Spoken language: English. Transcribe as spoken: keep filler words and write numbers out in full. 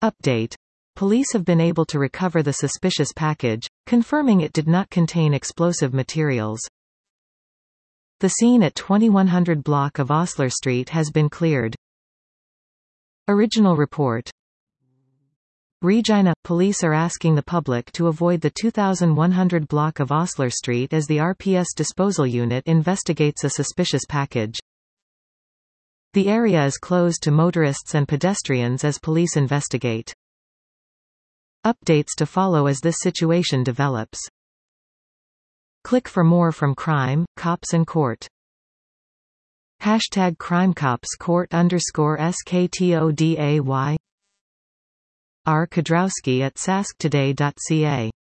Update. Police have been able to recover the suspicious package, confirming it did not contain explosive materials. The scene at twenty-one hundred block of Osler Street has been cleared. Original report. Regina – Police are asking the public to avoid the twenty-one hundred block of Osler Street as the R P S disposal unit investigates a suspicious package. The area is closed to motorists and pedestrians as police investigate. Updates to follow as this situation develops. Click for more from Crime, Cops and Court. Hashtag CrimeCops Court underscore S K T O D A Y. R. Kodrowski at sask today dot C A